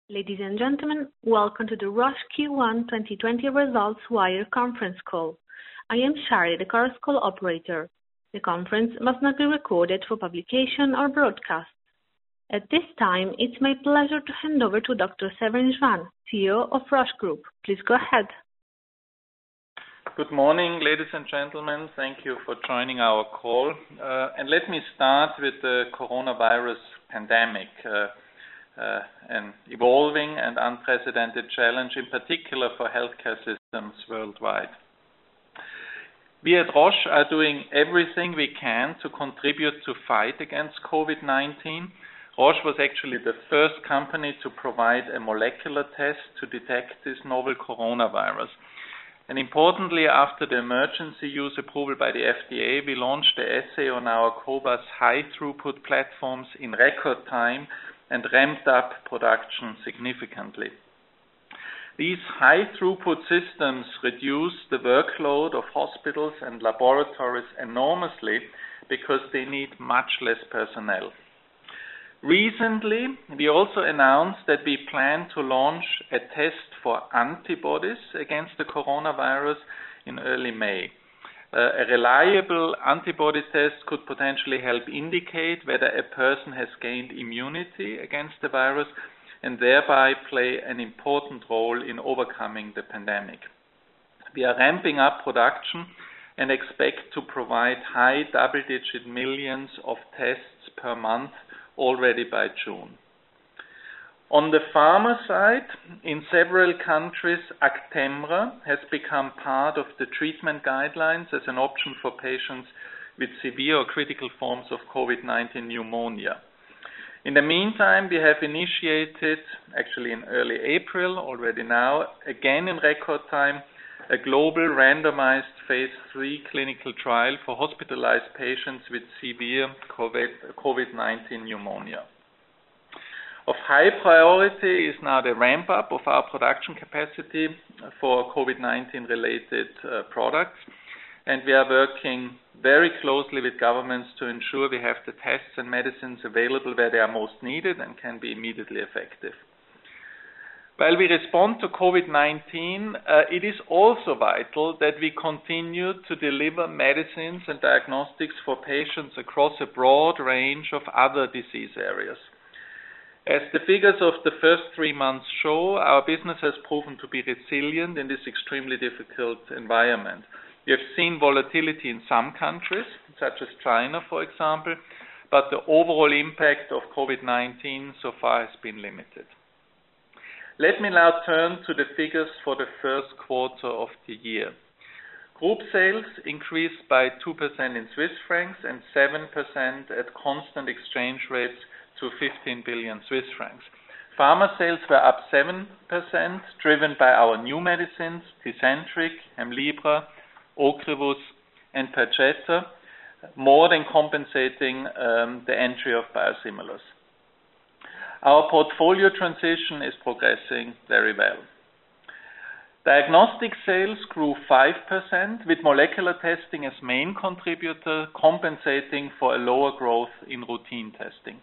Ladies and gentlemen, welcome to the Roche Q1 2020 Results Wire conference call. I am Shari, the Chorus Call operator. The conference must not be recorded for publication or broadcast. At this time, it's my pleasure to hand over to Dr. Severin Schwan, CEO of Roche Group. Please go ahead. Good morning, ladies and gentlemen. Thank you for joining our call. And let me start with the coronavirus pandemic. An evolving and unprecedented challenge, in particular for healthcare systems worldwide. We at Roche are doing everything we can to contribute to fight against COVID-19. Roche was actually the first company to provide a molecular test to detect this novel coronavirus. And importantly, after the emergency use approval by the FDA, we launched the assay on our cobas high throughput platforms in record time and ramped up production significantly. These high-throughput systems reduce the workload of hospitals and laboratories enormously because they need much less personnel. Recently, we also announced that we plan to launch a test for antibodies against the coronavirus in early May. A reliable antibody test could potentially help indicate whether a person has gained immunity against the virus and thereby play an important role in overcoming the pandemic. We are ramping up production and expect to provide high double-digit millions of tests per month already by June. On the pharma side, in several countries, Actemra has become part of the treatment guidelines as an option for patients with severe or critical forms of COVID-19 pneumonia. In the meantime, we have initiated, actually in early April, already now, again in record time, a global randomized phase 3 clinical trial for hospitalized patients with severe COVID-19 pneumonia. Of high priority is now the ramp-up of our production capacity for COVID-19 related products, and we are working very closely with governments to ensure we have the tests and medicines available where they are most needed and can be immediately effective. While we respond to COVID-19, it is also vital that we continue to deliver medicines and diagnostics for patients across a broad range of other disease areas. As the figures of the first 3 months show, our business has proven to be resilient in this extremely difficult environment. We have seen volatility in some countries, such as China, for example, but the overall impact of COVID-19 so far has been limited. Let me now turn to the figures for the first quarter of the year. Group sales increased by 2% in Swiss francs and 7% at constant exchange rates to 15 billion Swiss francs. Pharma sales were up 7%, driven by our new medicines, Tecentriq, Hemlibra, Ocrevus, and Perjeta, more than compensating the entry of biosimilars. Our portfolio transition is progressing very well. Diagnostic sales grew 5%, with molecular testing as main contributor, compensating for a lower growth in routine testing.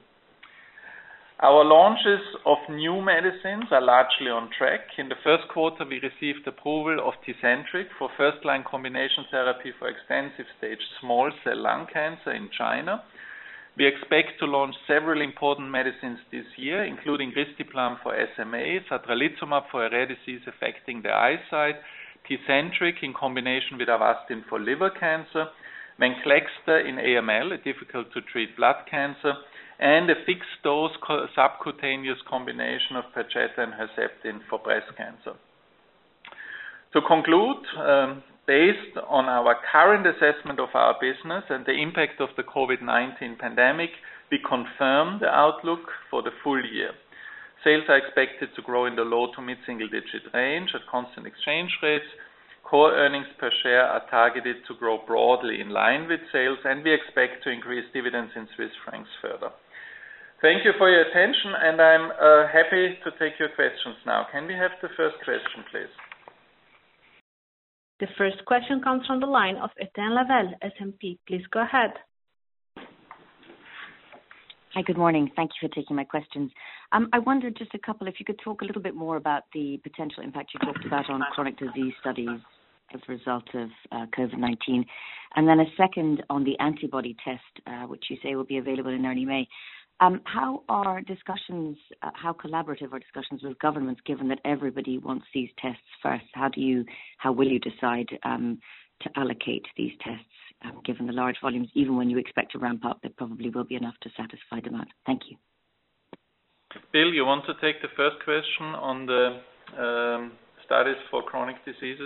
Our launches of new medicines are largely on track. In the first quarter, we received approval of Tecentriq for first-line combination therapy for extensive-stage small cell lung cancer in China. We expect to launch several important medicines this year, including Risdiplam for SMA, Satralizumab for a rare disease affecting the eyesight, Tecentriq in combination with Avastin for liver cancer, Venclexta in AML, a difficult-to-treat blood cancer, and a fixed-dose subcutaneous combination of Perjeta and Herceptin for breast cancer. To conclude, based on our current assessment of our business and the impact of the COVID-19 pandemic, we confirm the outlook for the full year. Sales are expected to grow in the low to mid-single-digit range at constant exchange rates. Core earnings per share are targeted to grow broadly in line with sales, and we expect to increase dividends in Swiss francs further. Thank you for your attention, and I'm happy to take your questions now. Can we have the first question, please? The first question comes from the line of Etienne Lavel, SMP. Please go ahead. Hi, good morning. Thank you for taking my questions. I wondered just a couple, if you could talk a little bit more about the potential impact you talked about on chronic disease studies as a result of COVID-19. And then a second on the antibody test, which you say will be available in early May. How collaborative are discussions with governments, given that everybody wants these tests first? How will you decide to allocate these tests, given the large volumes? Even when you expect to ramp up, there probably will be enough to satisfy demand. Thank you. Bill, you want to take the first question on the studies for chronic diseases?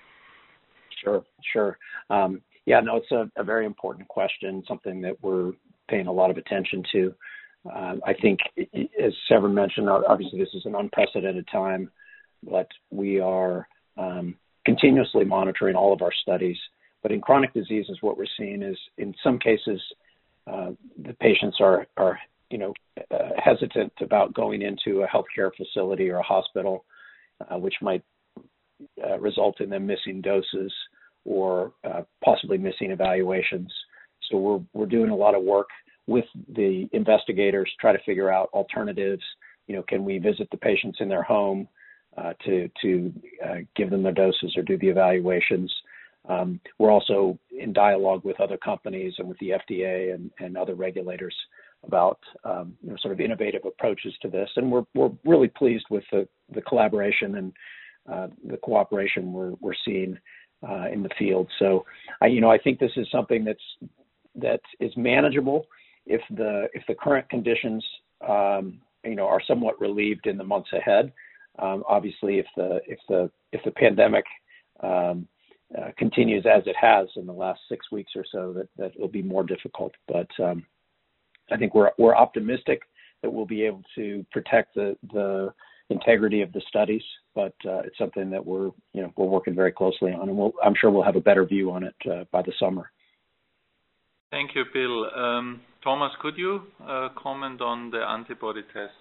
Sure. It's a very important question, something that we're paying a lot of attention to. I think, as Severin mentioned, obviously this is an unprecedented time, but we are continuously monitoring all of our studies. But in chronic diseases, what we're seeing is, in some cases, the patients are hesitant about going into a healthcare facility or a hospital, which might result in them missing doses or possibly missing evaluations. So we're doing a lot of work with the investigators, try to figure out alternatives. Can we visit the patients in their home to give them their doses or do the evaluations? We're also in dialogue with other companies and with the FDA and other regulators about sort of innovative approaches to this. And we're really pleased with the collaboration and the cooperation we're seeing in the field. So I think this is something that is manageable if the current conditions are somewhat relieved in the months ahead. Obviously, if the pandemic continues as it has in the last 6 weeks or so, that will be more difficult. But I think we're optimistic that we'll be able to protect the integrity of the studies. But it's something that we're working very closely on, and I'm sure we'll have a better view on it by the summer. Thank you, Bill. Thomas, could you comment on the antibody tests?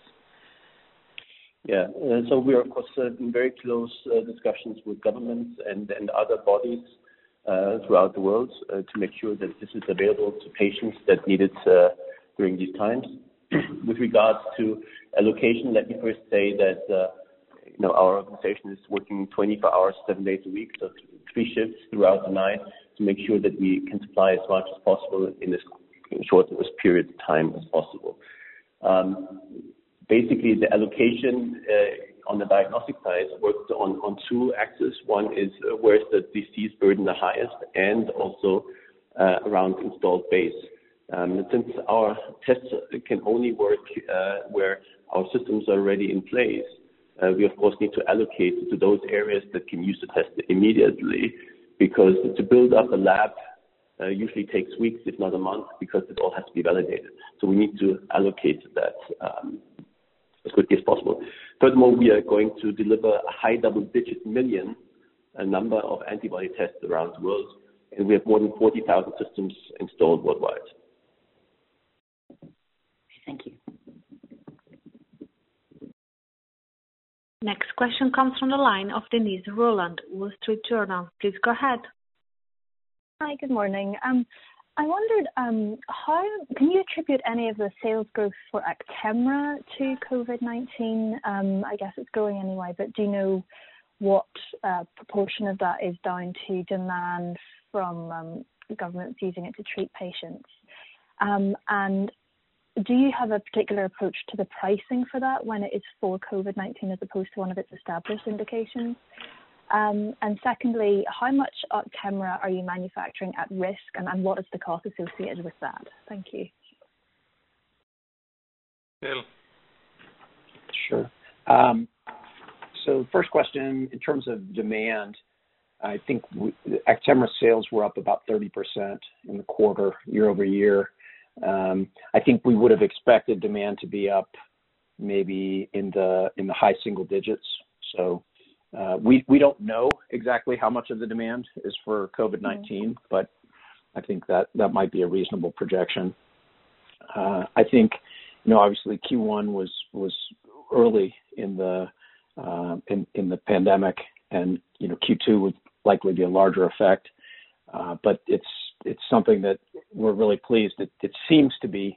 Yeah, so we are, of course, in very close discussions with governments and other bodies throughout the world to make sure that this is available to patients that need it during these times. With regards to allocation, let me first say that our organization is working 24 hours, 7 days a week, so 3 shifts throughout the night to make sure that we can supply as much as possible in this shortest period of time as possible. Basically, the allocation on the diagnostic side works on 2 axes. One is where is the disease burden the highest, and also around installed base. Since our tests can only work where our systems are already in place, we of course need to allocate to those areas that can use the test immediately, because to build up a lab usually takes weeks, if not a month, because it all has to be validated. So we need to allocate that as quickly as possible. Furthermore, we are going to deliver a high double-digit million number of antibody tests around the world, and we have more than 40,000 systems installed worldwide. Thank you. Next question comes from the line of Denise Roland, Wall Street Journal. Please go ahead. Hi, good morning. I wondered, how can you attribute any of the sales growth for Actemra to COVID-19? I guess it's growing anyway, but do you know what proportion of that is down to demand from governments using it to treat patients? And do you have a particular approach to the pricing for that when it is for COVID-19 as opposed to one of its established indications? And secondly, how much Actemra are you manufacturing at risk, and what is the cost associated with that? Thank you. Bill. Sure. So first question, in terms of demand, I think Actemra sales were up about 30% in the quarter, year over year. I think we would have expected demand to be up maybe in the high single digits. So we don't know exactly how much of the demand is for COVID-19, but I think that might be a reasonable projection. I think, obviously Q1 was early in the pandemic, and Q2 would likely be a larger effect. But it's something that we're really pleased that it seems to be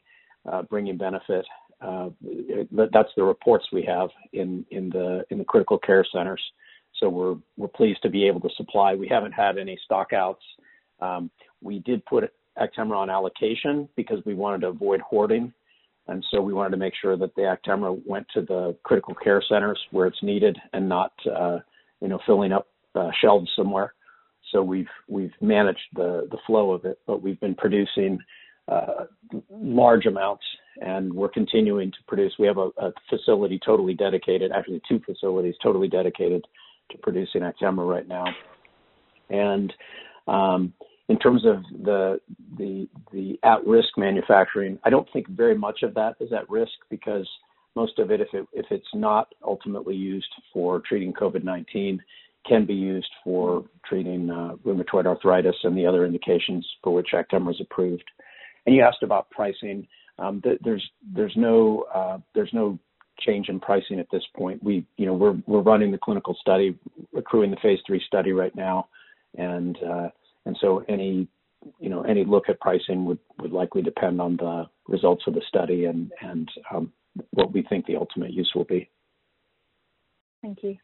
bringing benefit. That's the reports we have in the critical care centers. So we're pleased to be able to supply. We haven't had any stockouts. We did put Actemra on allocation because we wanted to avoid hoarding, and so we wanted to make sure that the Actemra went to the critical care centers where it's needed and not filling up shelves somewhere. So we've managed the flow of it, but we've been producing large amounts, and we're continuing to produce. We have a facility totally dedicated, actually 2 facilities totally dedicated to producing Actemra right now. And in terms of the at-risk manufacturing, I don't think very much of that is at risk, because most of it, if it's not ultimately used for treating COVID-19, can be used for treating rheumatoid arthritis and the other indications for which Actemra is approved. And you asked about pricing. There's no change in pricing at this point. We're running the clinical study, accruing the phase 3 study right now, and so any look at pricing would likely depend on the results of the study and what we think the ultimate use will be. Thank you.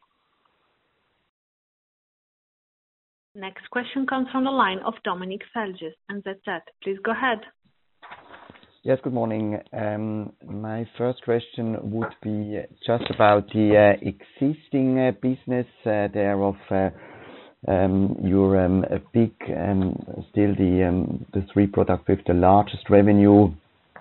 Next question comes from the line of Dominic Felges, NZZ. Please go ahead. Yes, good morning. My first question would be just about the existing business there of your big, still the 3 products with the largest revenue,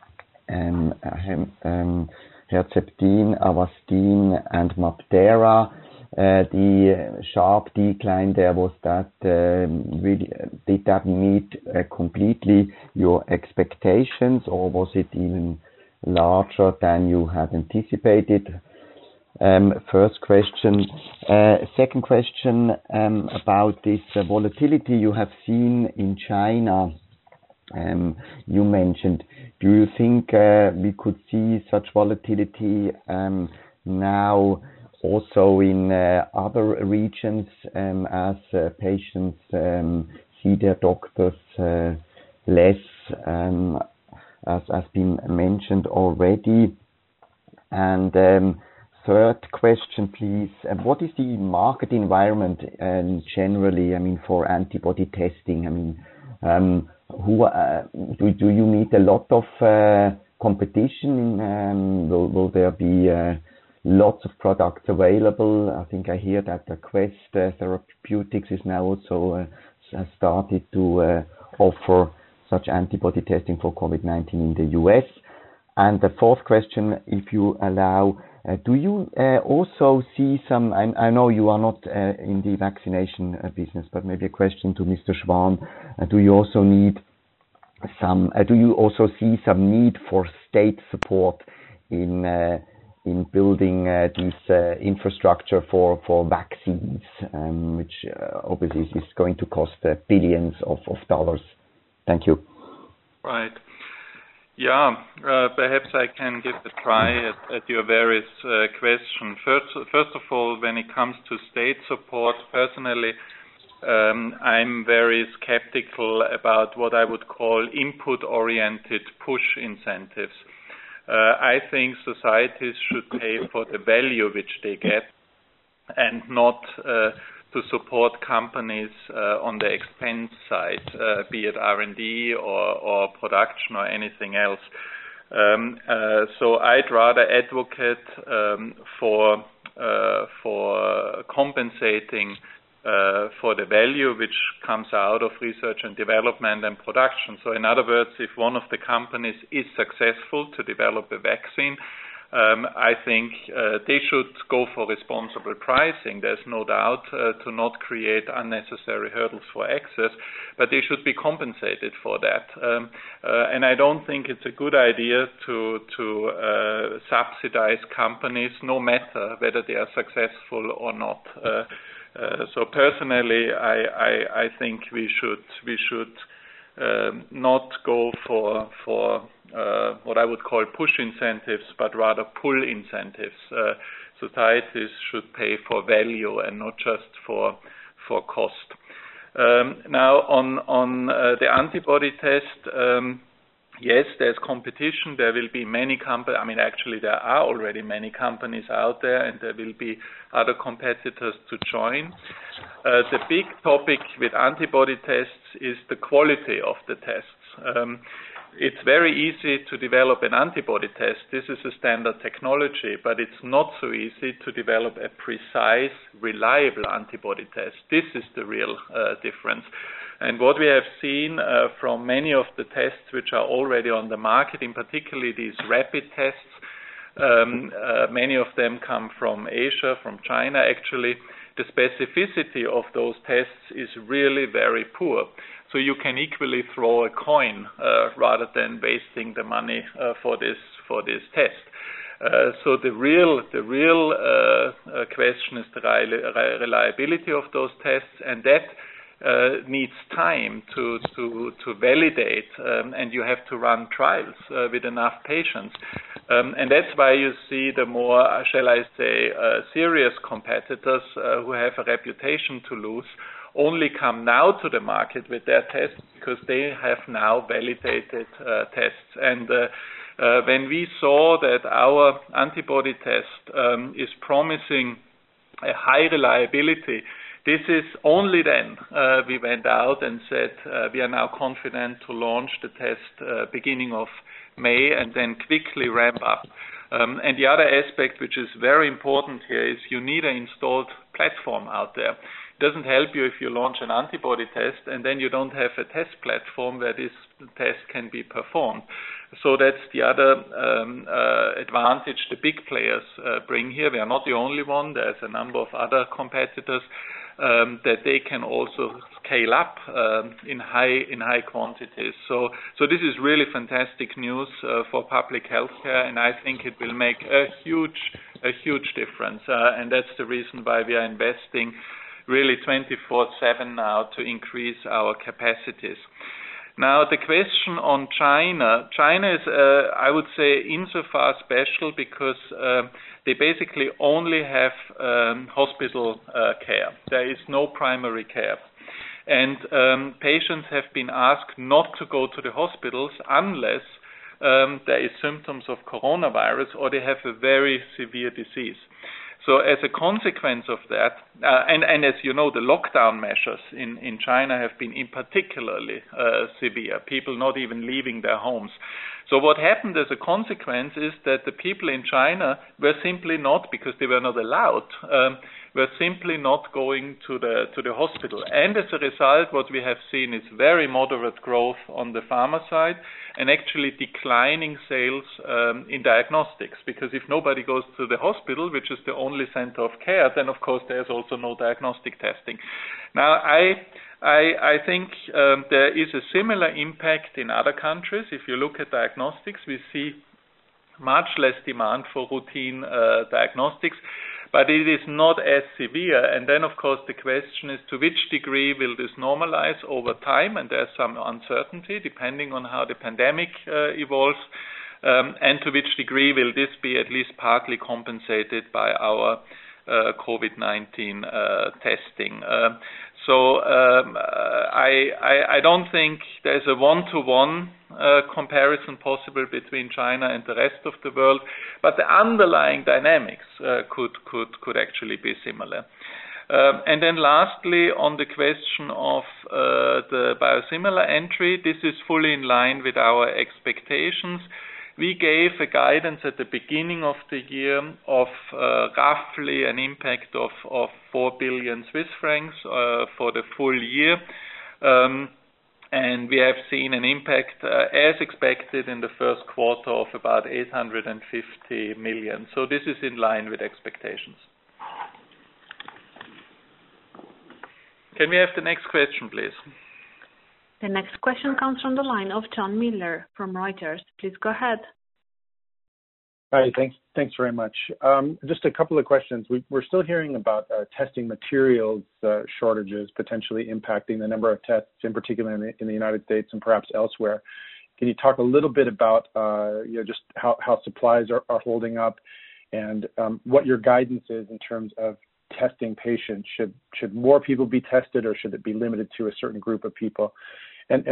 Herceptin, Avastin, and MabThera. The sharp decline there, was that really, did that meet completely your expectations, or was it even larger than you had anticipated? First question. Second question, about this volatility you have seen in China. You mentioned, do you think we could see such volatility now also in other regions, as patients see their doctors less, as been mentioned already? And third question, please. What is the market environment generally, for antibody testing? Do you meet a lot of competition? Will there be lots of products available? I think I hear that the Quest Therapeutics is now also has started to offer such antibody testing for COVID-19 in the US. And the fourth question, if you allow, do you also see some, I know you are not in the vaccination business, but maybe a question to Mr. Schwan, do you also see some need for state support in building this infrastructure for vaccines, which obviously is going to cost billions of dollars? Thank you. Right. Yeah, perhaps I can give a try at your various questions. First of all, when it comes to state support, personally, I'm very skeptical about what I would call input-oriented push incentives. I think societies should pay for the value which they get, and not to support companies on the expense side, be it R&D or production or anything else. So I'd rather advocate for compensating for the value which comes out of research and development and production. So in other words, if one of the companies is successful to develop a vaccine, I think they should go for responsible pricing. There's no doubt, to not create unnecessary hurdles for access, but they should be compensated for that. And I don't think it's a good idea to subsidize companies, no matter whether they are successful or not. So personally, I think we should not go for what I would call push incentives, but rather pull incentives. Societies should pay for value and not just for cost. Now on the antibody test, yes, there's competition. There will be many companies. I mean, actually, there are already many companies out there, and there will be other competitors to join. The big topic with antibody tests is the quality of the tests. It's very easy to develop an antibody test. This is a standard technology, but it's not so easy to develop a precise, reliable antibody test. This is the real difference. And what we have seen from many of the tests which are already on the market, in particular these rapid tests, many of them come from Asia, from China actually. The specificity of those tests is really very poor. So you can equally throw a coin rather than wasting the money for this test. So the real question is the reliability of those tests, and that needs time to validate, and you have to run trials with enough patients. And that's why you see the more, shall I say, serious competitors who have a reputation to lose only come now to the market with their tests because they have now validated tests. And when we saw that our antibody test is promising a high reliability, this is only then we went out and said we are now confident to launch the test beginning of May and then quickly ramp up. And the other aspect which is very important here is you need an installed platform out there. It doesn't help you if you launch an antibody test and then you don't have a test platform where this test can be performed. So that's the other advantage the big players bring here. We are not the only one. There's a number of other competitors that they can also scale up in high quantities. So this is really fantastic news for public healthcare, and I think it will make a huge difference. And that's the reason why we are investing really 24/7 now to increase our capacities. Now, the question on China. China is, I would say, insofar special because they basically only have hospital care. There is no primary care. And patients have been asked not to go to the hospitals unless there is symptoms of coronavirus or they have a very severe disease. So as a consequence of that, and as you know, the lockdown measures in China have been in particularly severe, people not even leaving their homes. So what happened as a consequence is that the people in China were simply not, because they were not allowed, were simply not going to the hospital. And as a result, what we have seen is very moderate growth on the pharma side and actually declining sales in diagnostics. Because if nobody goes to the hospital, which is the only center of care, then of course there's also no diagnostic testing. Now, I think there is a similar impact in other countries. If you look at diagnostics, we see much less demand for routine diagnostics, but it is not as severe. And then, of course, the question is to which degree will this normalize over time? And there's some uncertainty depending on how the pandemic evolves. And to which degree will this be at least partly compensated by our COVID-19 testing? So I don't think there's a one-to-one comparison possible between China and the rest of the world, but the underlying dynamics could actually be similar. And then lastly, on the question of the biosimilar entry, this is fully in line with our expectations. We gave a guidance at the beginning of the year of roughly an impact of 4 billion Swiss francs for the full year. And we have seen an impact, as expected, in the first quarter of about 850 million. So this is in line with expectations. Can we have the next question, please? The next question comes from the line of John Miller from Reuters. Please go ahead. Hi, thanks very much. Just a couple of questions. We're still hearing about testing materials shortages potentially impacting the number of tests, in particular in the United States and perhaps elsewhere. Can you talk a little bit about just how supplies are holding up and what your guidance is in terms of testing patients? Should more people be tested or should it be limited to a certain group of people? And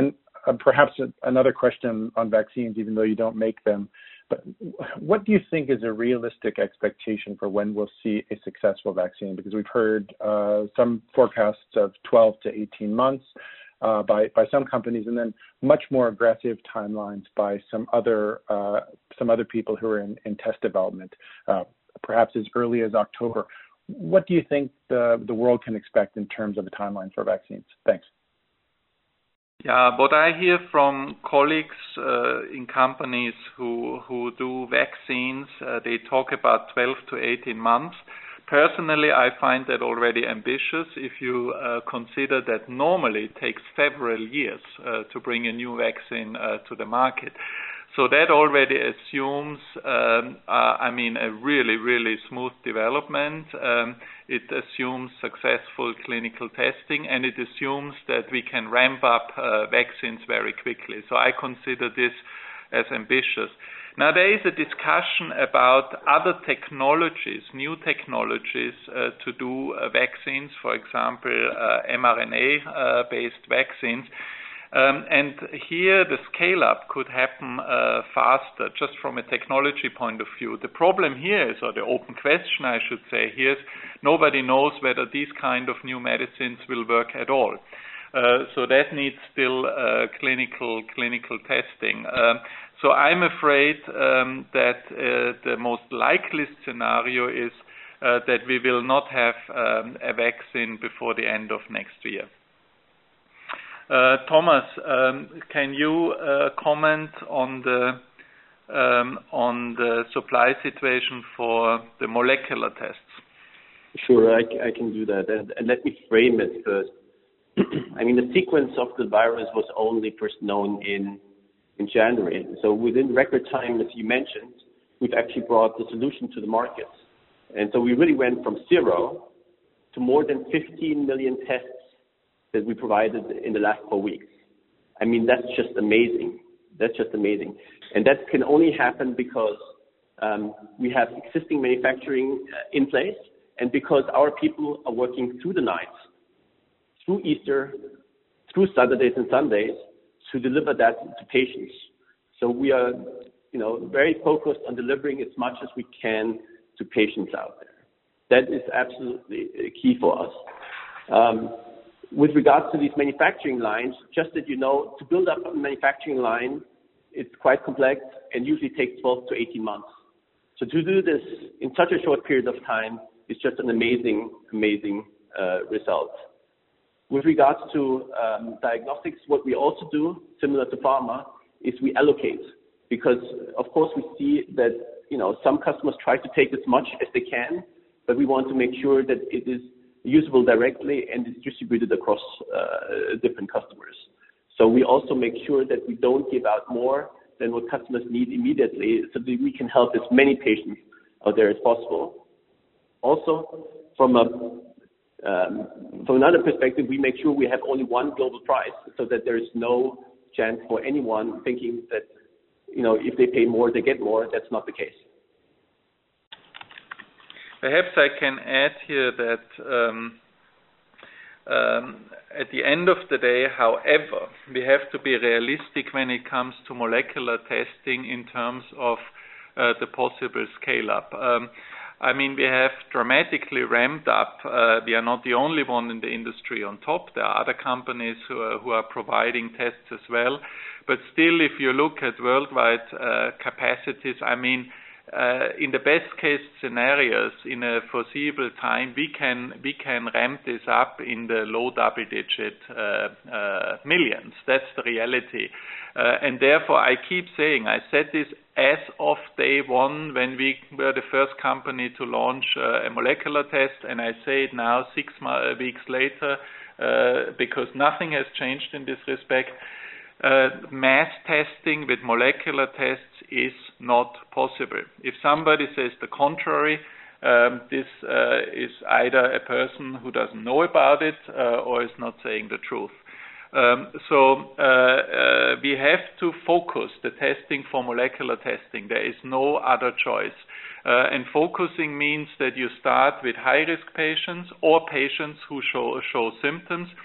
perhaps another question on vaccines, even though you don't make them. But what do you think is a realistic expectation for when we'll see a successful vaccine? Because we've heard some forecasts of 12 to 18 months by some companies, and then much more aggressive timelines by some other people who are in test development, perhaps as early as October. What do you think the world can expect in terms of a timeline for vaccines? Thanks. Yeah, what I hear from colleagues in companies who do vaccines, they talk about 12 to 18 months. Personally, I find that already ambitious if you consider that normally it takes several years to bring a new vaccine to the market. So that already assumes, a really, really smooth development. It assumes successful clinical testing, and it assumes that we can ramp up vaccines very quickly. So I consider this as ambitious. Now, there is a discussion about other technologies, new technologies to do vaccines, for example, mRNA-based vaccines. And here the scale-up could happen faster, just from a technology point of view. The problem here is, or the open question I should say here is, nobody knows whether these kind of new medicines will work at all. So that needs still clinical testing. So I'm afraid that the most likely scenario is that we will not have a vaccine before the end of next year. Thomas, can you comment on the supply situation for the molecular tests? Sure, I can do that. And let me frame it first. I mean, the sequence of the virus was only first known in January. So within record time, as you mentioned, we've actually brought the solution to the market. And so we really went from 0 to more than 15 million tests that we provided in the last 4 weeks. I mean, that's just amazing. And that can only happen because we have existing manufacturing in place, and because our people are working through the nights, through Easter, through Saturdays and Sundays, to deliver that to patients. So we are, very focused on delivering as much as we can to patients out there. That is absolutely key for us. With regards to these manufacturing lines, just that to build up a manufacturing line, it's quite complex and usually takes 12 to 18 months. So to do this in such a short period of time is just an amazing result. With regards to diagnostics, what we also do, similar to pharma, is we allocate. Because, of course, we see that, some customers try to take as much as they can, but we want to make sure that it is usable directly and is distributed across different customers. So we also make sure that we don't give out more than what customers need immediately, so that we can help as many patients out there as possible. Also, from another perspective, we make sure we have only one global price, so that there is no chance for anyone thinking that, if they pay more, they get more. That's not the case. Perhaps I can add here that at the end of the day, however, we have to be realistic when it comes to molecular testing in terms of the possible scale-up. We have dramatically ramped up. We are not the only one in the industry on top. There are other companies who are providing tests as well. But still, if you look at worldwide capacities, in the best case scenarios, in a foreseeable time, we can ramp this up in the low double-digit millions. That's the reality. And therefore, I keep saying, I said this as of day one when we were the first company to launch a molecular test, and I say it now 6 weeks later because nothing has changed in this respect. Mass testing with molecular tests is not possible. If somebody says the contrary, this is either a person who doesn't know about it or is not saying the truth. So we have to focus the testing for molecular testing. There is no other choice. And focusing means that you start with high-risk patients or patients who show symptoms.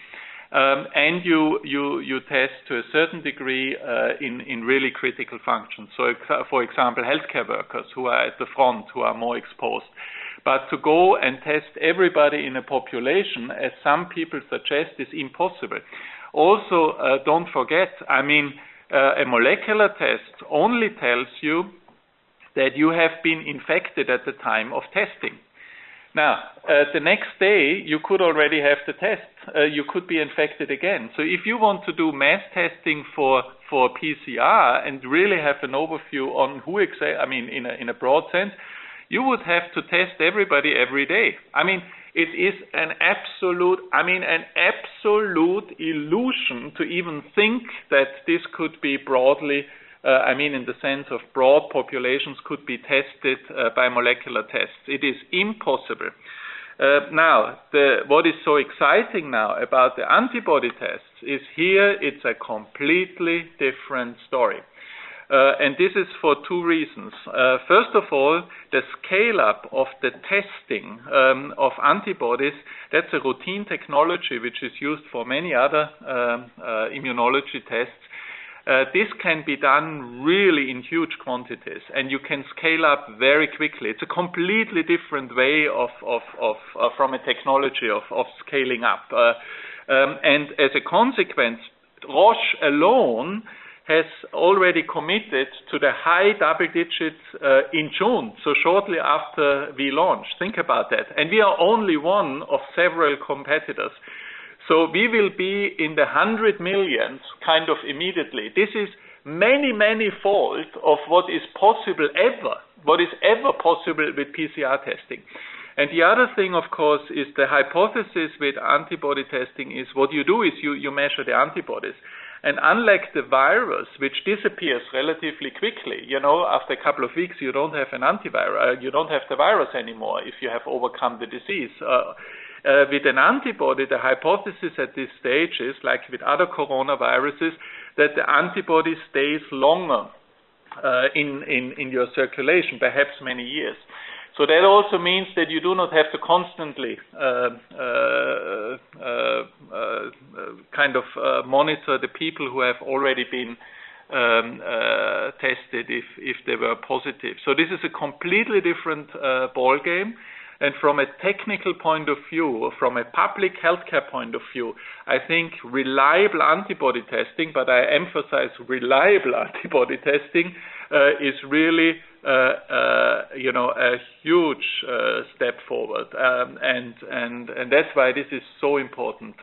and you test to a certain degree in really critical functions. So, for example, healthcare workers who are at the front, who are more exposed. But to go and test everybody in a population, as some people suggest, is impossible. Also, don't forget, I mean, a molecular test only tells you that you have been infected at the time of testing. Now, the next day, you could already have the test. You could be infected again. So if you want to do mass testing for PCR and really have an overview on who in a broad sense, you would have to test everybody every day. I mean, it is an absolute illusion to even think that this could be broadly, in the sense of broad populations could be tested by molecular tests. It is impossible. Now, what is so exciting now about the antibody tests is here it's a completely different story. And this is for two reasons. First of all, the scale-up of the testing of antibodies, that's a routine technology which is used for many other immunology tests. This can be done really in huge quantities, and you can scale up very quickly. It's a completely different way from a technology of scaling up. And as a consequence, Roche alone has already committed to the high double digits in June, so shortly after we launched. Think about that. And we are only one of several competitors. So we will be in the 100 millions kind of immediately. This is many fold of what is possible what is ever possible with PCR testing. And the other thing, of course, is the hypothesis with antibody testing is what you do is you measure the antibodies. And unlike the virus, which disappears relatively quickly, after a couple of weeks, you don't have an antivirus, you don't have the virus anymore if you have overcome the disease. With an antibody, the hypothesis at this stage is, like with other coronaviruses, that the antibody stays longer in your circulation, perhaps many years. So that also means that you do not have to constantly monitor the people who have already been tested if they were positive. So this is a completely different ball game. And from a technical point of view, from a public healthcare point of view, I think reliable antibody testing, but I emphasize reliable antibody testing, is really a huge step forward, and that's why this is so important.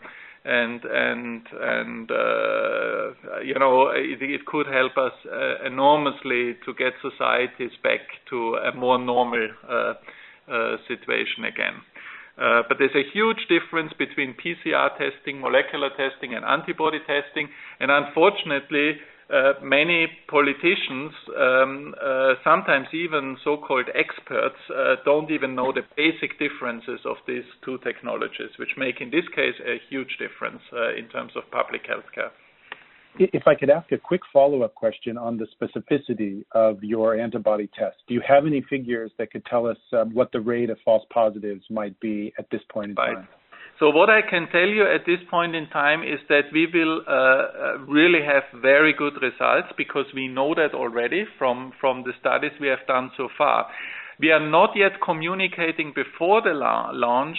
It could help us enormously to get societies back to a more normal situation again. But there's a huge difference between PCR testing, molecular testing, and antibody testing, and unfortunately, many politicians, sometimes even so-called experts, don't even know the basic differences of these two technologies, which make, in this case, a huge difference in terms of public health care. If I could ask a quick follow-up question on the specificity of your antibody test. Do you have any figures that could tell us what the rate of false positives might be at this point in time? Right. So what I can tell you at this point in time is that we will really have very good results because we know that already from the studies we have done so far. We are not yet communicating before the launch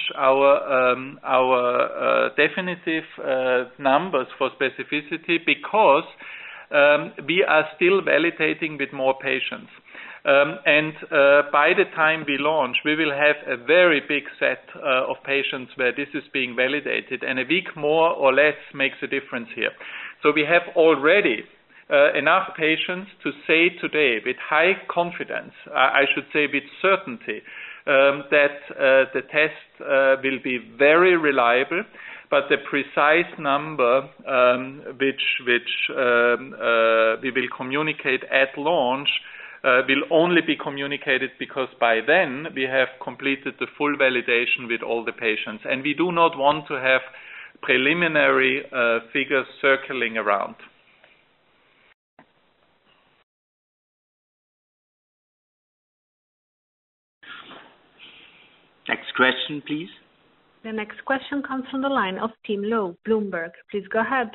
our definitive numbers for specificity because we are still validating with more patients. And by the time we launch, we will have a very big set of patients where this is being validated, and a week more or less makes a difference here. So we have already enough patients to say today with high confidence, I should say with certainty, that the test will be very reliable, but the precise number which we will communicate at launch will only be communicated because by then we have completed the full validation with all the patients, and we do not want to have preliminary figures circling around. Next question, please. The next question comes from the line of Tim Lowe, Bloomberg. Please go ahead.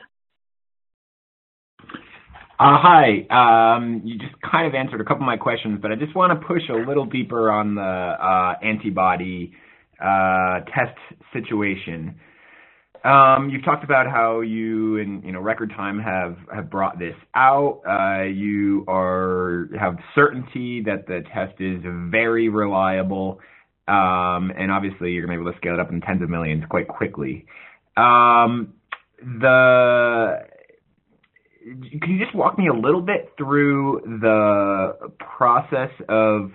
Hi. You just kind of answered a couple of my questions, but I just want to push a little deeper on the antibody test situation. You've talked about how you, in record time, have brought this out. You have certainty that the test is very reliable, and obviously you're going to be able to scale it up in tens of millions quite quickly. Can you just walk me a little bit through the process of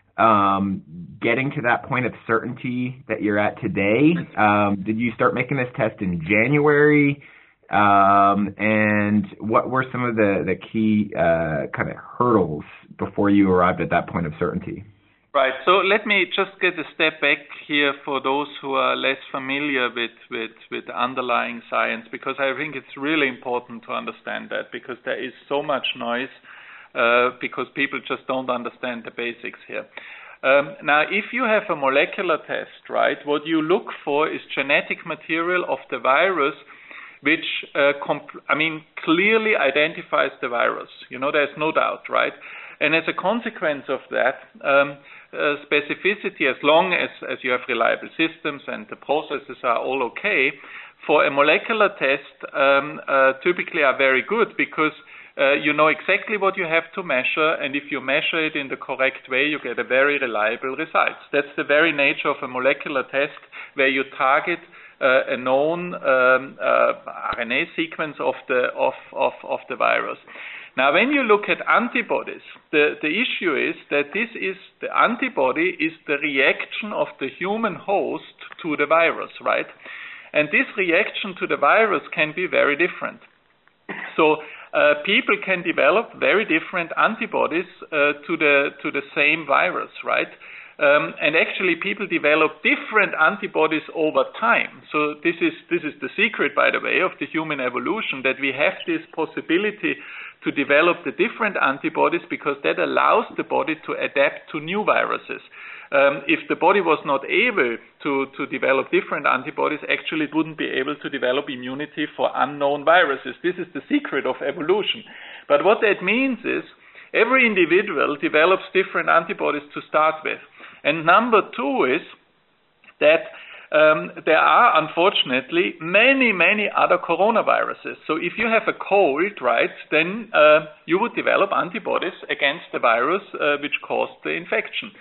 getting to that point of certainty that you're at today? Did you start making this test in January? And what were some of the key kind of hurdles before you arrived at that point of certainty? Right. So let me just get a step back here for those who are less familiar with underlying science, because I think it's really important to understand that, because there is so much noise because people just don't understand the basics here. Now, if you have a molecular test, right, what you look for is genetic material of the virus which clearly identifies the virus. There's no doubt, right? And as a consequence of that, specificity, as long as you have reliable systems and the processes are all okay, for a molecular test typically are very good, because you know exactly what you have to measure, and if you measure it in the correct way, you get a very reliable result. That's the very nature of a molecular test, where you target a known RNA sequence of the virus. Now, when you look at antibodies, the issue is that the antibody is the reaction of the human host to the virus, right? And this reaction to the virus can be very different. So people can develop very different antibodies to the same virus, right? And actually, people develop different antibodies over time. So this is the secret, by the way, of the human evolution, that we have this possibility to develop the different antibodies, because that allows the body to adapt to new viruses. If the body was not able to develop different antibodies, actually it wouldn't be able to develop immunity for unknown viruses. This is the secret of evolution. But what that means is every individual develops different antibodies to start with. And number two is that there are, unfortunately, many other coronaviruses. So if you have a cold, right, then you would develop antibodies against the virus which caused the infection.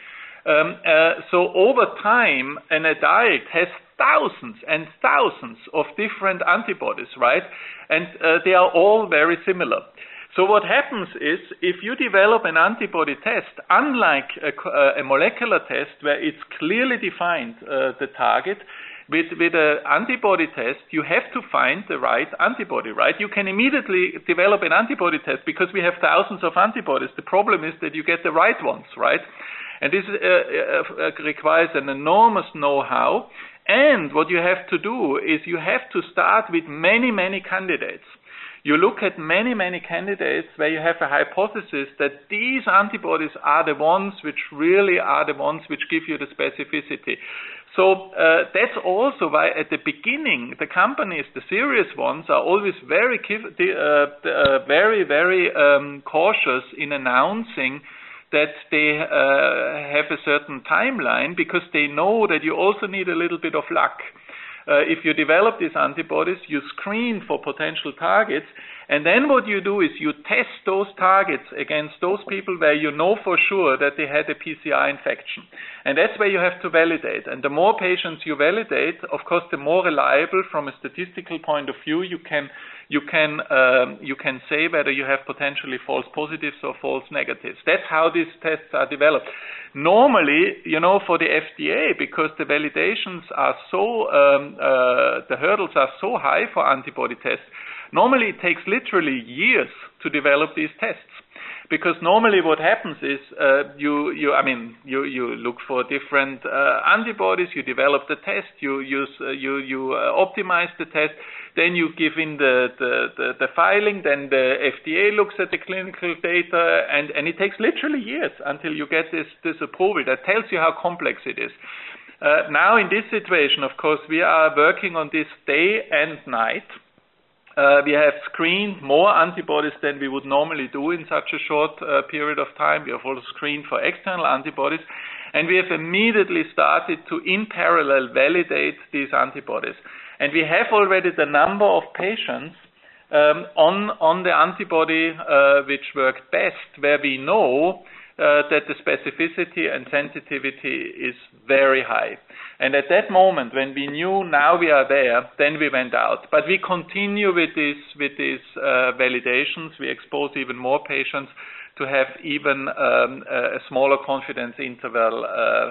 So over time, an adult has thousands and thousands of different antibodies, right? And they are all very similar. So what happens is, if you develop an antibody test, unlike a molecular test where it's clearly defined the target, with an antibody test, you have to find the right antibody, right? You can immediately develop an antibody test because we have thousands of antibodies. The problem is that you get the right ones, right? And this requires an enormous know-how. And what you have to do is you have to start with many candidates. You look at many candidates where you have a hypothesis that these antibodies are the ones which really are the ones which give you the specificity. So that's also why at the beginning the companies, the serious ones, are always very cautious in announcing that they have a certain timeline, because they know that you also need a little bit of luck. If you develop these antibodies, you screen for potential targets, and then what you do is you test those targets against those people where you know for sure that they had a PCR infection. And that's where you have to validate. And the more patients you validate, of course, the more reliable from a statistical point of view you can say whether you have potentially false positives or false negatives. That's how these tests are developed. Normally, for the FDA, because the validations are the hurdles are so high for antibody tests, normally it takes literally years to develop these tests. Because normally what happens is you look for different antibodies, you develop the test, you optimize the test, then you give in the filing, then the FDA looks at the clinical data, and it takes literally years until you get this approval. That tells you how complex it is. Now in this situation, of course, we are working on this day and night. We have screened more antibodies than we would normally do in such a short period of time. We have also screened for external antibodies, and we have immediately started to, in parallel, validate these antibodies. And we have already the number of patients on the antibody which worked best, where we know that the specificity and sensitivity is very high. And at that moment, when we knew now we are there, then we went out. But we continue with these validations. We expose even more patients to have even a smaller confidence interval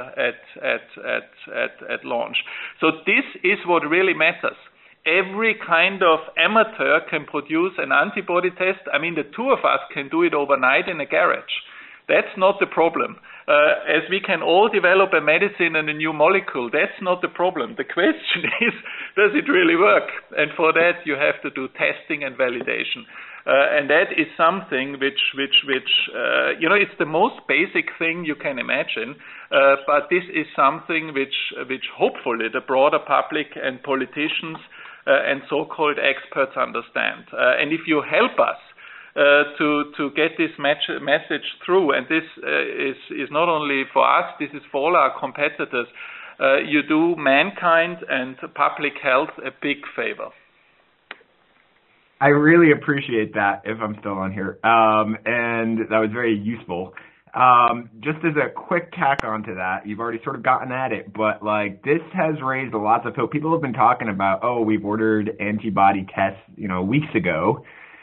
at launch. So this is what really matters. Every kind of amateur can produce an antibody test. I mean, the two of us can do it overnight in a garage. That's not the problem. As we can all develop a medicine and a new molecule, that's not the problem. The question is, does it really work? And for that, you have to do testing and validation. And that is something which it's the most basic thing you can imagine. But this is something which hopefully the broader public and politicians and so-called experts understand. And if you help us to get this message through, and this is not only for us, this is for all our competitors, you do mankind and public health a big favor. I really appreciate that, if I'm still on here, and that was very useful. Just as a quick tack onto that, you've already sort of gotten at it, but like this has raised lots of hope. People have been talking about, we've ordered antibody tests, weeks ago.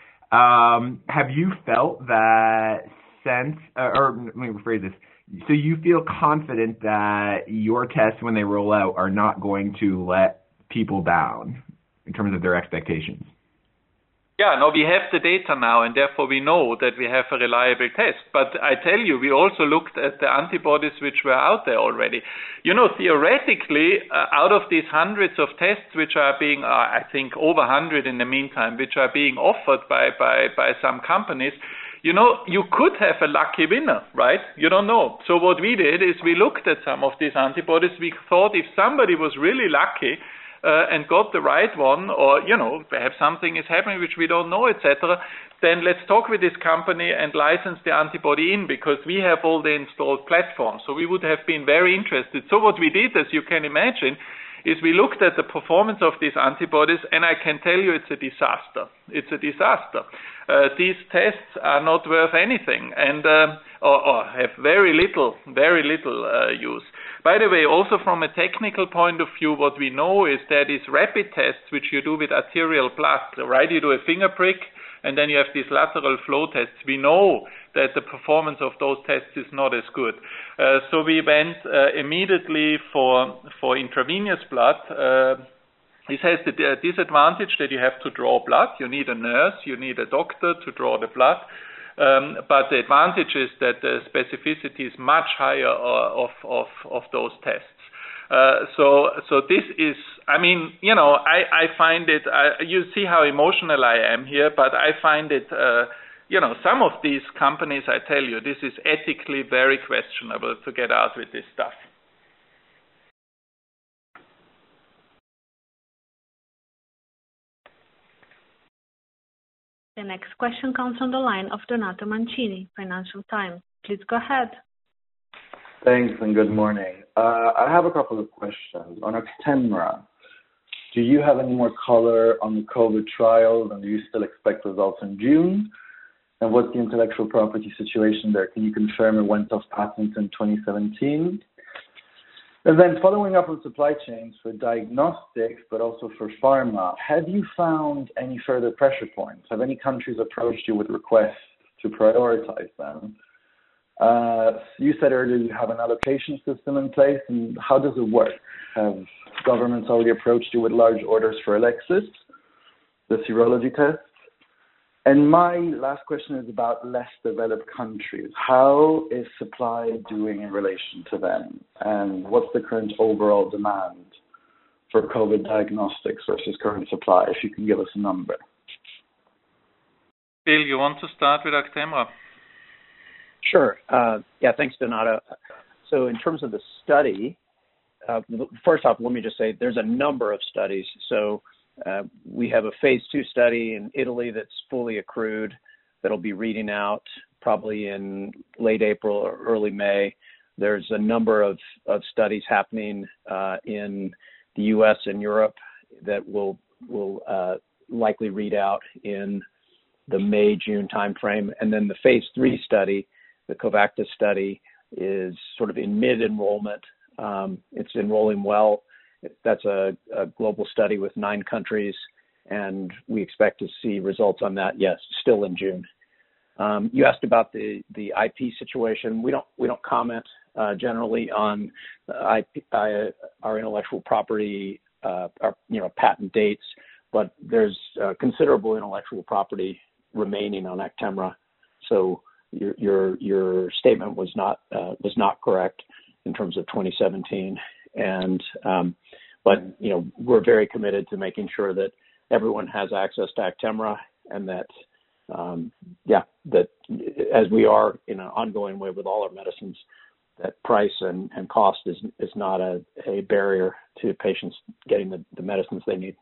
Have you felt that sense, or let me rephrase this. So you feel confident that your tests, when they roll out, are not going to let people down in terms of their expectations? Yeah, no, we have the data now, and therefore we know that we have a reliable test. But I tell you, we also looked at the antibodies which were out there already. Theoretically, out of these hundreds of tests which are being, I think over 100 in the meantime, which are being offered by some companies, you could have a lucky winner, right? You don't know. So what we did is we looked at some of these antibodies. We thought if somebody was really lucky, and got the right one, or, perhaps something is happening which we don't know, etc., then let's talk with this company and license the antibody in, because we have all the installed platforms. So we would have been very interested. So what we did, as you can imagine, is we looked at the performance of these antibodies, and I can tell you it's a disaster. It's a disaster. These tests are not worth anything, and or have very little use. By the way, also from a technical point of view, what we know is that these rapid tests, which you do with arterial blood, right? You do a finger prick, and then you have these lateral flow tests. We know that the performance of those tests is not as good. So we went immediately for intravenous blood. This has the disadvantage that you have to draw blood. You need a nurse, you need a doctor to draw the blood. But the advantage is that the specificity is much higher of those tests. So this is, I find it, you see how emotional I am here, but I find it, some of these companies, I tell you, this is ethically very questionable to get out with this stuff. The next question comes from the line of Donato Mancini, Financial Times. Please go ahead. Thanks and good morning. I have a couple of questions. On Actemra, do you have any more color on the COVID trials, and do you still expect results in June? And what's the intellectual property situation there? Can you confirm it went off patent in 2017? And then following up on supply chains for diagnostics, but also for pharma, have you found any further pressure points? Have any countries approached you with requests to prioritize them? You said earlier you have an allocation system in place, and how does it work? Have governments already approached you with large orders for Alexis, the serology test? And my last question is about less developed countries. How is supply doing in relation to them? And what's the current overall demand for COVID diagnostics versus current supply, if you can give us a number? Bill, you want to start with Actemra? Sure. Thanks, Donato. So in terms of the study, first off, let me just say there's a number of studies. So we have a phase 2 study in Italy that's fully accrued that'll be reading out probably in late April or early May. There's a number of studies happening in the U.S. and Europe that will likely read out in the May-June timeframe. And then the phase 3 study, the Covacta study, is sort of in mid-enrollment. It's enrolling well. That's a global study with 9 countries, and we expect to see results on that, yes, still in June. You asked about the IP situation. We don't comment generally on our intellectual property, patent dates, but there's considerable intellectual property remaining on Actemra. So your statement was not correct in terms of 2017, but we're very committed to making sure that everyone has access to Actemra, and that that as we are in an ongoing way with all our medicines, that price and cost is not a barrier to patients getting the medicines they need.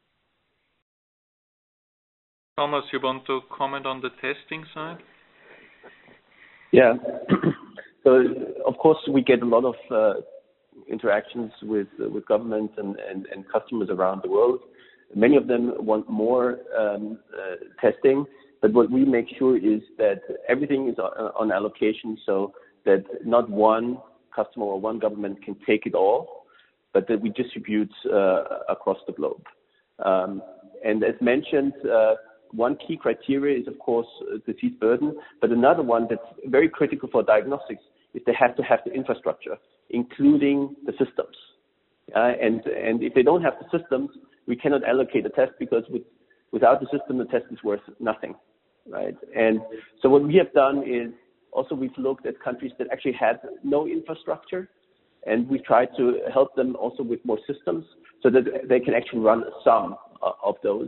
Thomas, you want to comment on the testing side? Yeah. So, of course, we get a lot of interactions with governments and customers around the world. Many of them want more testing, but what we make sure is that everything is on allocation, so that not one customer or one government can take it all, but that we distribute across the globe. And as mentioned, one key criteria is, of course, disease burden, but another one that's very critical for diagnostics is they have to have the infrastructure, including the systems. And if they don't have the systems, we cannot allocate a test, because without the system, the test is worth nothing, right? And so what we have done is also we've looked at countries that actually had no infrastructure, and we tried to help them also with more systems so that they can actually run some of those.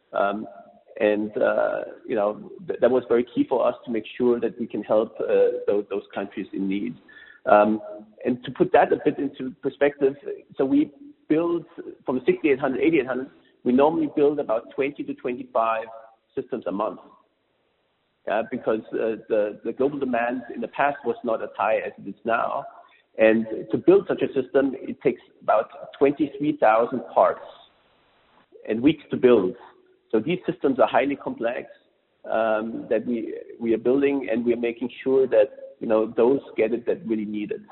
That was very key for us to make sure that we can help those countries in need. And to put that a bit into perspective, so we build from the 6800, 8800, we normally build about 20 to 25 systems a month. Because the global demand in the past was not as high as it is now. And to build such a system, it takes about 23,000 parts and weeks to build. So these systems are highly complex that we are building, and we are making sure that those get it that really need it.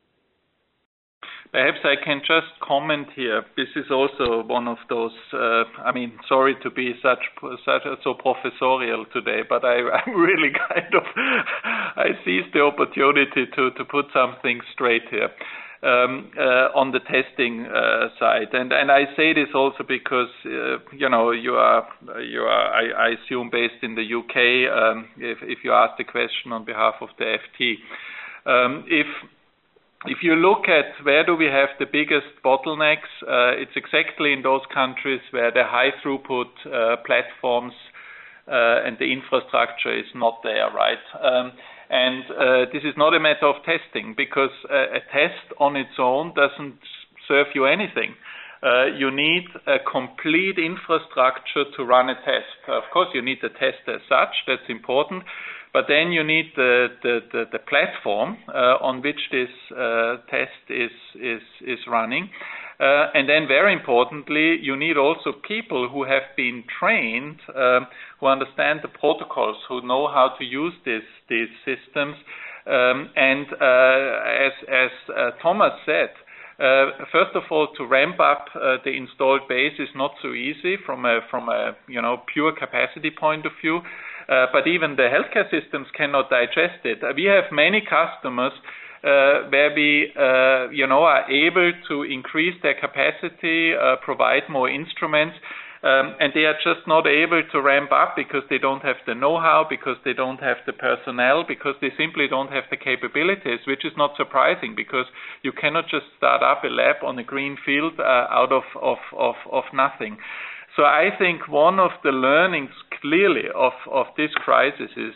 Perhaps I can just comment here. This is also one of those. Sorry to be so professorial today, but I really I seized the opportunity to put something straight here. On the testing side, and I say this also because you are I assume based in the UK. If you ask the question on behalf of the FT, if you look at where do we have the biggest bottlenecks, it's exactly in those countries where the high throughput platforms and the infrastructure is not there, right? And this is not a matter of testing, because a test on its own doesn't serve you anything. You need a complete infrastructure to run a test. Of course, you need the test as such, that's important, but then you need the platform on which this test is running. And then very importantly, you need also people who have been trained, who understand the protocols, who know how to use these systems. And as Thomas said, first of all, to ramp up the installed base is not so easy from a pure capacity point of view. But even the healthcare systems cannot digest it. We have many customers where we are able to increase their capacity, provide more instruments, and they are just not able to ramp up because they don't have the know-how, because they don't have the personnel, because they simply don't have the capabilities, which is not surprising, because you cannot just start up a lab on a green field out of nothing. So I think one of the learnings clearly of this crisis is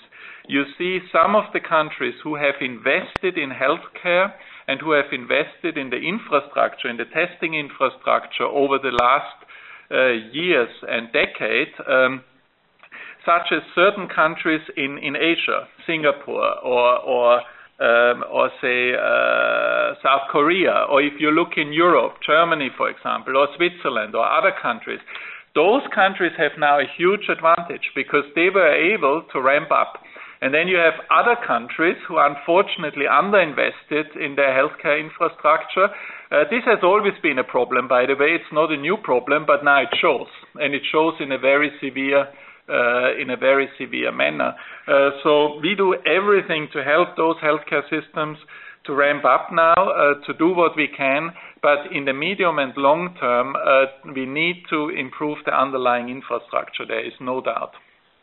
you see some of the countries who have invested in healthcare and who have invested in the infrastructure, in the testing infrastructure over the last years and decades, such as certain countries in Asia, Singapore or say South Korea, or if you look in Europe, Germany, for example, or Switzerland or other countries, those countries have now a huge advantage because they were able to ramp up. And then you have other countries who unfortunately underinvested in their healthcare infrastructure. This has always been a problem, by the way. It's not a new problem, but now it shows, and it shows in a very severe manner. So we do everything to help those healthcare systems to ramp up now, to do what we can, but in the medium and long term, we need to improve the underlying infrastructure. There is no doubt.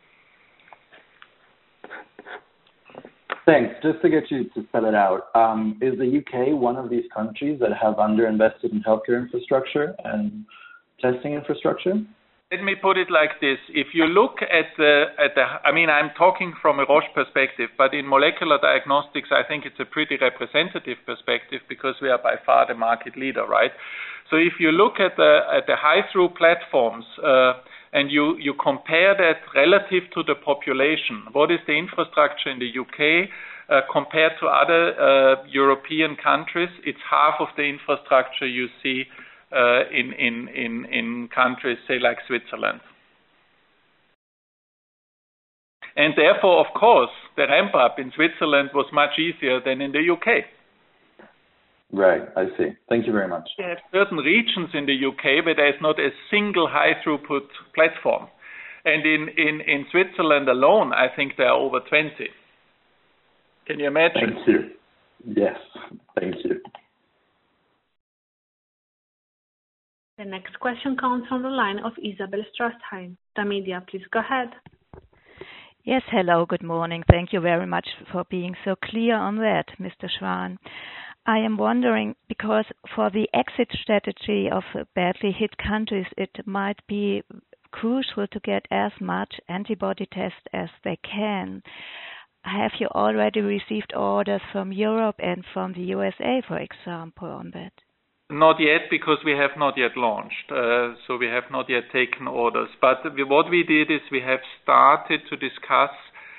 Thanks. Just to get you to spell it out, is the UK one of these countries that have underinvested in healthcare infrastructure and testing infrastructure? Let me put it like this. If you look at I'm talking from a Roche perspective, but in molecular diagnostics, I think it's a pretty representative perspective because we are by far the market leader, right? So if you look at the high-through platforms and you compare that relative to the population, what is the infrastructure in the UK compared to other European countries? It's half of the infrastructure you see in countries, say, like Switzerland. And therefore, of course, the ramp-up in Switzerland was much easier than in the UK. Right, I see. Thank you very much. We have certain regions in the UK where there is not a single high-throughput platform. And in Switzerland alone, I think there are over 20. Can you imagine? Thank you. Yes, thank you. The next question comes from the line of Isabel Strassheim. The media, please go ahead. Yes, hello, good morning. Thank you very much for being so clear on that, Mr. Schwan. I am wondering, because for the exit strategy of badly hit countries, it might be crucial to get as much antibody tests as they can. Have you already received orders from Europe and from the USA, for example, on that? Not yet, because we have not yet launched. So we have not yet taken orders. But what we did is we have started to discuss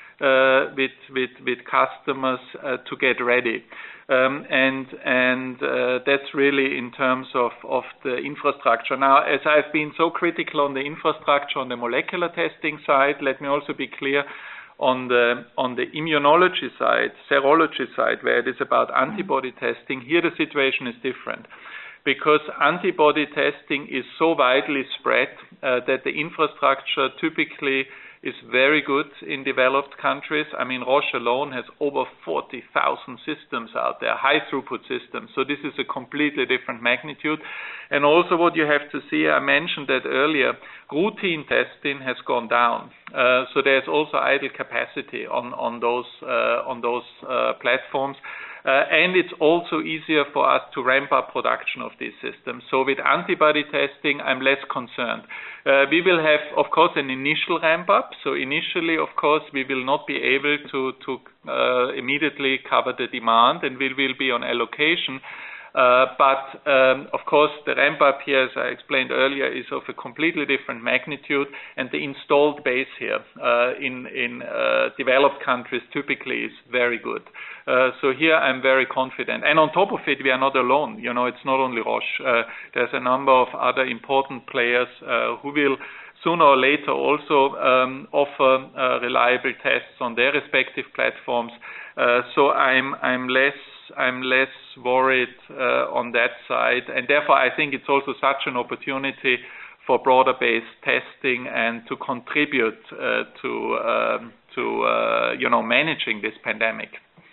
with customers to get ready. And that's really in terms of the infrastructure. Now, as I've been so critical on the infrastructure on the molecular testing side, let me also be clear on the immunology side, serology side, where it is about antibody testing. Here the situation is different, because antibody testing is so widely spread that the infrastructure typically is very good in developed countries. I mean, Roche alone has over 40,000 systems out there, high throughput systems. So this is a completely different magnitude. And also what you have to see, I mentioned that earlier, routine testing has gone down. So there's also idle capacity on those platforms. And it's also easier for us to ramp up production of these systems. So with antibody testing, I'm less concerned. We will have, of course, an initial ramp up. So initially, of course, we will not be able to immediately cover the demand, and we will be on allocation. But of course, the ramp up here, as I explained earlier, is of a completely different magnitude, and the installed base here in developed countries typically is very good. So here I'm very confident. And on top of it, we are not alone. You know, it's not only Roche. There's a number of other important players who will sooner or later also offer reliable tests on their respective platforms. So I'm less worried on that side, and therefore I think it's also such an opportunity for broader-based testing and to contribute to managing this pandemic.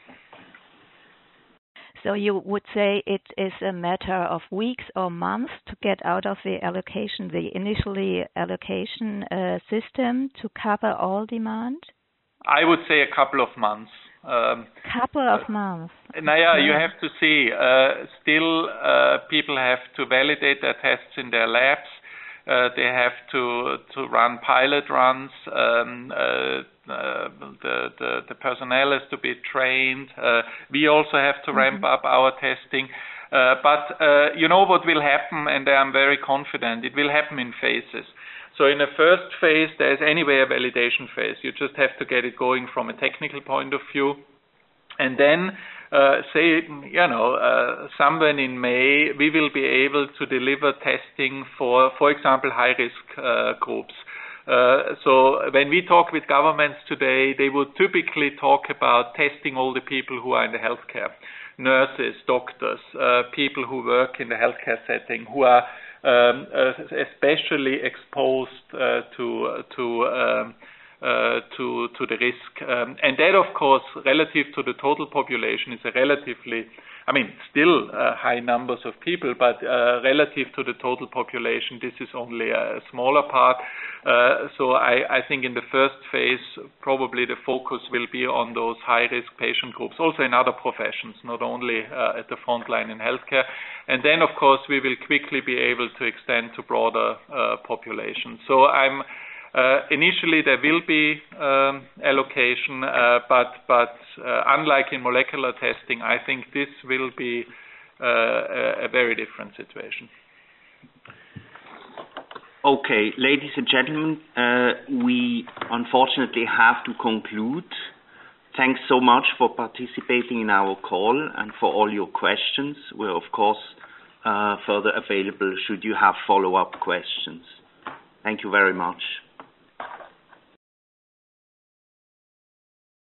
So you would say it is a matter of weeks or months to get out of the allocation, the initially allocation system to cover all demand? I would say a couple of months. Couple of months. Now, you have to see, still people have to validate their tests in their labs. They have to run pilot runs. The personnel has to be trained. We also have to ramp up our testing. But you know what will happen, and I'm very confident, it will happen in phases. So in the first phase, there's anyway a validation phase. You just have to get it going from a technical point of view. And then, somewhere in May, we will be able to deliver testing for example, high-risk groups. So when we talk with governments today, they would typically talk about testing all the people who are in the healthcare, nurses, doctors, people who work in the healthcare setting, who are especially exposed to the risk. And that, of course, relative to the total population is a relatively, still high numbers of people, but relative to the total population, this is only a smaller part. So I think in the first phase, probably the focus will be on those high-risk patient groups, also in other professions, not only at the front line in healthcare. And then, of course, we will quickly be able to extend to broader populations. So initially there will be allocation, but unlike in molecular testing, I think this will be a very different situation. Okay, ladies and gentlemen, we unfortunately have to conclude. Thanks so much for participating in our call and for all your questions. We're of course further available should you have follow-up questions. Thank you very much.